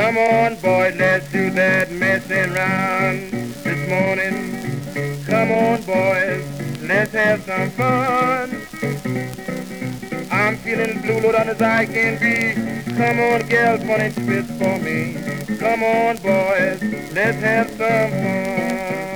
Come on, boy, let's do that messing around this morning. Come on, boys, let's have some fun. I'm feeling blue, Lord, as I can be. Come on, girls, funny twist for me. Come on, boys, let's have some fun.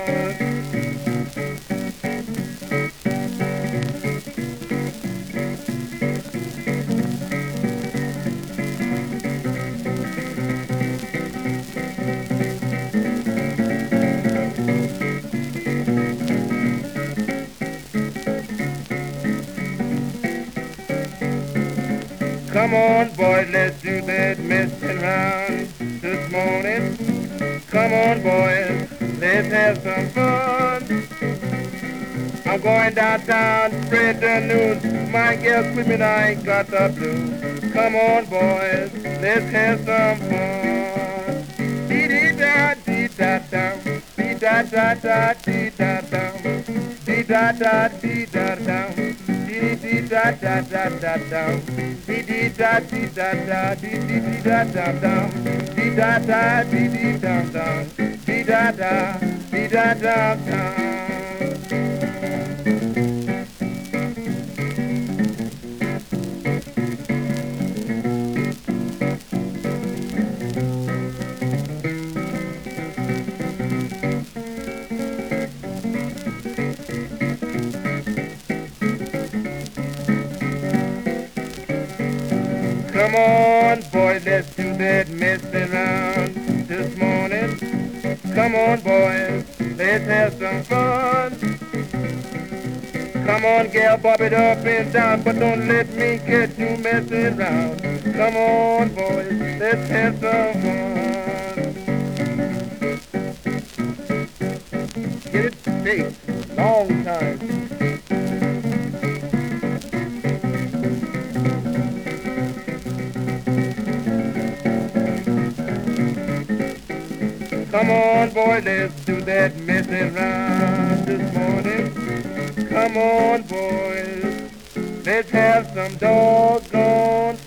Come on, boys, let's do that messing around this morning. Come on, boys, let's have some fun. I'm going downtown to spread the news. My girl screaming, I ain't got the blues. Come on, boys, let's have some fun. Dee-dee-da, dee-da-da, dee-da-da-da, dee-da-da, dee-da-da, dee-da-da, dee-dee-da-da-da-da-da, dee-dee-da-dee-da-da, dee-dee-dee-da-da-da, dee-da-da, dee-dee-da-da, dee-da-da, dee-da-da-da. Come on, boy, let's do that messing around this morning. Come on, boys, let's have some fun. Come on, gal, bob it up and down, but don't let me get you messing around. Come on, boys, let's have some fun. Get it straight, long time. Come on, boy, let's do that messing around this morning. Come on, boys, let's have some doggone